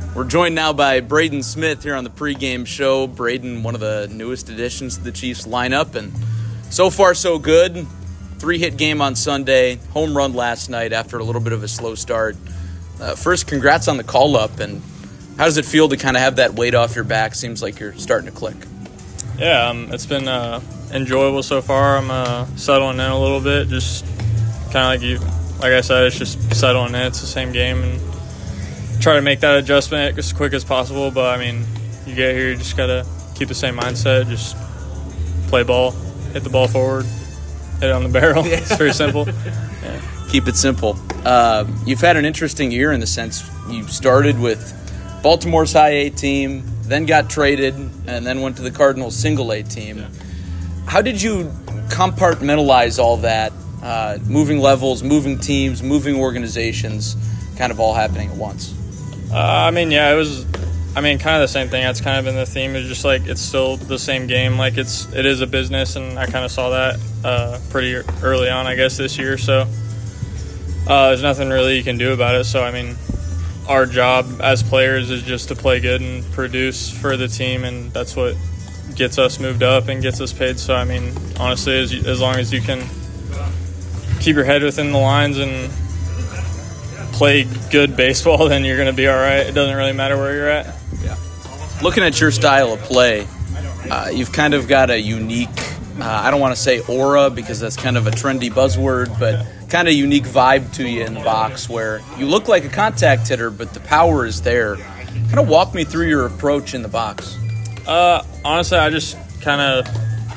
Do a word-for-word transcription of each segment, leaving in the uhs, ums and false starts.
We're joined now by Braden Smith here on the pregame show. Braden, one of the newest additions to the Chiefs lineup, and so far so good. Three-hit game on Sunday, home run last night after a little bit of a slow start. Uh, first, congrats on the call-up, and how does it feel to kind of have that weight off your back? Seems like you're starting to click. Yeah, um, it's been uh, enjoyable so far. I'm uh, settling in a little bit, just kind of like you, like I said, it's just settling in. It's the same game, and try to make that adjustment as quick as possible. But, I mean, you get here, you just got to keep the same mindset, just play ball, hit the ball forward, hit it on the barrel. Yeah. It's very simple. Yeah. Keep it simple. Uh, you've had an interesting year in the sense you started with Baltimore's high A team, then got traded, and then went to the Cardinals' single A team. Yeah. How did you compartmentalize all that, uh, moving levels, moving teams, moving organizations, kind of all happening at once? Uh, I mean, yeah, it was, I mean, kind of the same thing. That's kind of been the theme. It's just like it's still the same game. Like it's, it is a business, and I kind of saw that uh, pretty early on, I guess, this year. So uh, there's nothing really you can do about it. So, I mean, our job as players is just to play good and produce for the team, and that's what gets us moved up and gets us paid. So, I mean, honestly, as, as long as you can keep your head within the lines and play good baseball, then you're going to be all right. It doesn't really matter where you're at. Yeah. Looking at your style of play, uh, you've kind of got a unique, uh, I don't want to say aura because that's kind of a trendy buzzword, but kind of unique vibe to you in the box where you look like a contact hitter, but the power is there. Kind of walk me through your approach in the box. Uh, honestly, I just kind of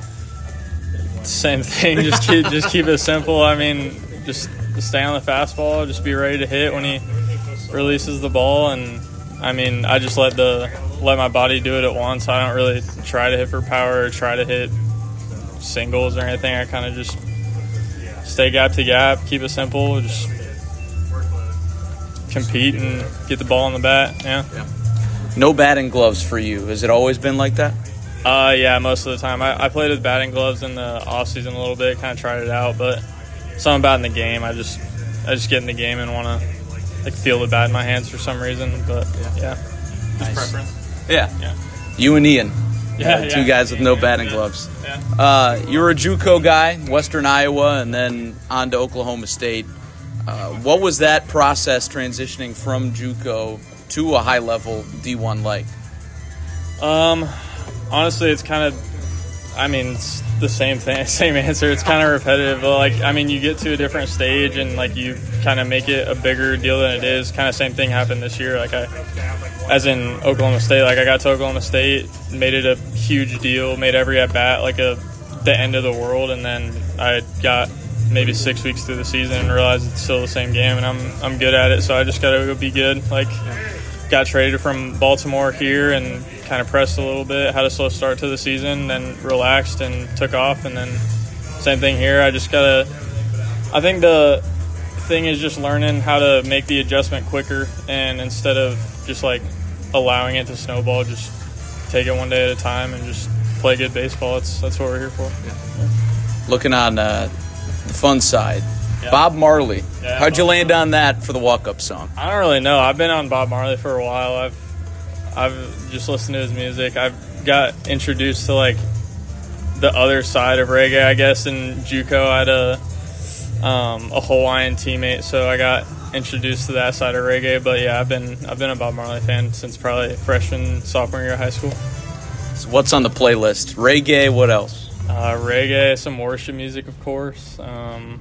same thing. Just keep, just keep it simple. I mean, just stay on the fastball, just be ready to hit when he releases the ball, and I mean, I just let the let my body do it at once. I don't really try to hit for power or try to hit singles or anything. I kind of just stay gap to gap, keep it simple, just compete and get the ball on the bat. Yeah. yeah. No batting gloves for you. Has it always been like that? Uh, yeah, most of the time. I, I played with batting gloves in the off season a little bit, kind of tried it out, but something about in the game, I just I just get in the game and want to like feel the bat in my hands for some reason. But yeah, yeah. Nice. Just preference. Yeah. yeah. You and Ian, yeah, uh, yeah. two guys with no yeah, batting yeah. gloves. Yeah. Uh, you were a JUCO guy, Western Iowa, and then on to Oklahoma State. Uh, what was that process transitioning from JUCO to a high level D one like? Um, honestly, it's kind of, I mean, it's the same thing, same answer. It's kind of repetitive. But like, I mean, you get to a different stage and like you kind of make it a bigger deal than it is. Kind of same thing happened this year. Like I, as in Oklahoma State, like I got to Oklahoma State, made it a huge deal, made every at bat like a the end of the world, and then I got maybe six weeks through the season and realized it's still the same game, and I'm I'm good at it. So I just got to go be good. Like, got traded from Baltimore here and kind of pressed a little bit, had a slow start to the season, then relaxed and took off, and then same thing here. I just got to – I think the thing is just learning how to make the adjustment quicker, and instead of just, like, allowing it to snowball, just take it one day at a time and just play good baseball. That's, that's what we're here for. Yeah. Yeah. Looking on uh, the fun side, yeah. Bob Marley. Yeah, How'd you Bob land Marley. on that for the walk-up song? I don't really know. I've been on Bob Marley for a while. I've I've just listened to his music. I've got introduced to like the other side of reggae, I guess. In JUCO, I had a um, a Hawaiian teammate, so I got introduced to that side of reggae. But yeah, I've been I've been a Bob Marley fan since probably freshman, sophomore year of high school. So what's on the playlist? Reggae. What else? Uh, reggae, some worship music, of course. Um,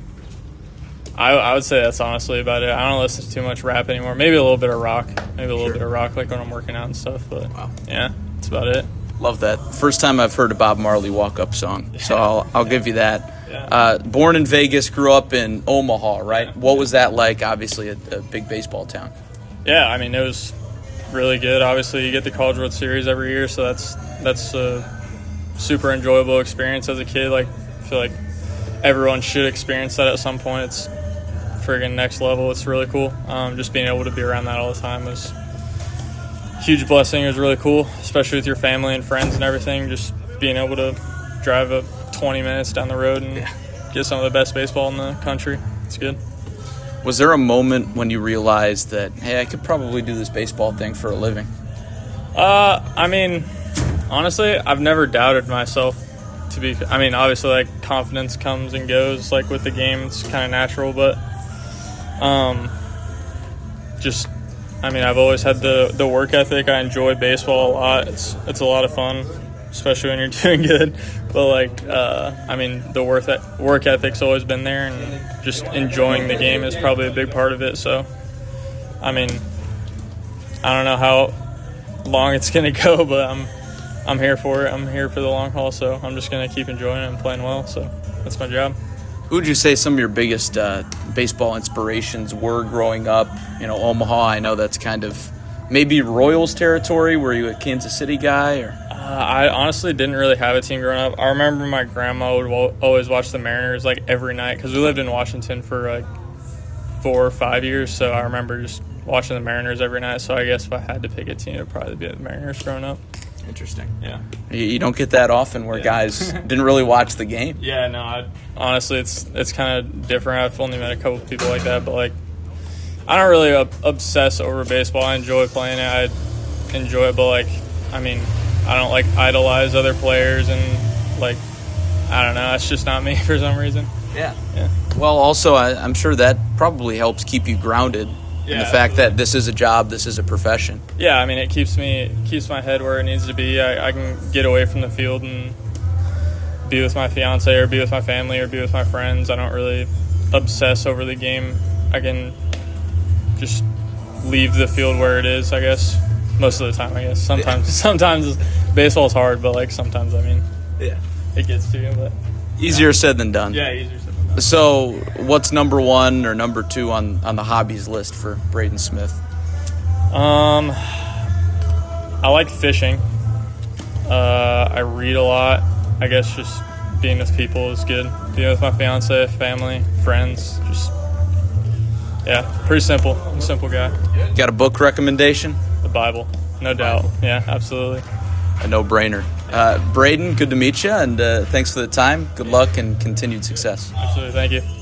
I, I would say that's honestly about it. I don't listen to too much rap anymore. Maybe a little bit of rock. Maybe a little sure. bit of rock, like when I'm working out and stuff. But wow. yeah, that's about it. Love that. First time I've heard a Bob Marley walk-up song, so I'll I'll yeah. give you that. Yeah. Uh, born in Vegas, grew up in Omaha, right? Yeah. What was that like? Obviously, a, a big baseball town. Yeah, I mean, it was really good. Obviously, you get the College World Series every year, so that's that's a super enjoyable experience as a kid. Like, I feel like everyone should experience that at some point. It's friggin' next level. It's really cool. Um, just being able to be around that all the time was a huge blessing. It was really cool, especially with your family and friends and everything. Just being able to drive up twenty minutes down the road and yeah. get some of the best baseball in the country. It's good. Was there a moment when you realized that, hey, I could probably do this baseball thing for a living? Uh, I mean, honestly, I've never doubted myself. To be, I mean, obviously, like, confidence comes and goes, like, with the game. It's kind of natural, but um, just, I mean, I've always had the, the work ethic. I enjoy baseball a lot. It's it's a lot of fun, especially when you're doing good. But, like, uh, I mean, the work, work ethic's always been there, and just enjoying the game is probably a big part of it. So, I mean, I don't know how long it's going to go, but I'm I'm here for it. I'm here for the long haul, so I'm just going to keep enjoying it and playing well. So that's my job. Who would you say some of your biggest uh, baseball inspirations were growing up? You know, Omaha, I know that's kind of maybe Royals territory. Were you a Kansas City guy? Or uh, I honestly didn't really have a team growing up. I remember my grandma would wo- always watch the Mariners like every night because we lived in Washington for like four or five years, so I remember just watching the Mariners every night. So I guess if I had to pick a team, it would probably be the Mariners growing up. Interesting. Yeah. You, you don't get that often where yeah. guys didn't really watch the game. Yeah, no, I, honestly, it's it's kind of different. I've only met a couple people like that, but, like, I don't really ob- obsess over baseball. I enjoy playing it. I enjoy it, but, like, I mean, I don't, like, idolize other players and, like, I don't know. It's just not me for some reason. Yeah. Yeah. Well, also, I, I'm sure that probably helps keep you grounded. Yeah, and the fact absolutely. that this is a job, this is a profession. Yeah, I mean, it keeps me it keeps my head where it needs to be. I, I can get away from the field and be with my fiance or be with my family or be with my friends. I don't really obsess over the game. I can just leave the field where it is, I guess, most of the time, I guess. Sometimes yeah. sometimes baseball's hard, but, like, sometimes, I mean, yeah, it gets to you. But Easier yeah. said than done. Yeah, easier said than done. So what's number one or number two on, on the hobbies list for Braden Smith? Um, I like fishing. Uh, I read a lot. I guess just being with people is good. Being with my fiance, family, friends, just, yeah, pretty simple. I'm a simple guy. Got a book recommendation? The Bible, no doubt. Yeah, absolutely. A no-brainer. Uh, Braden, good to meet you, and uh, thanks for the time. Good luck and continued success. Absolutely. Thank you.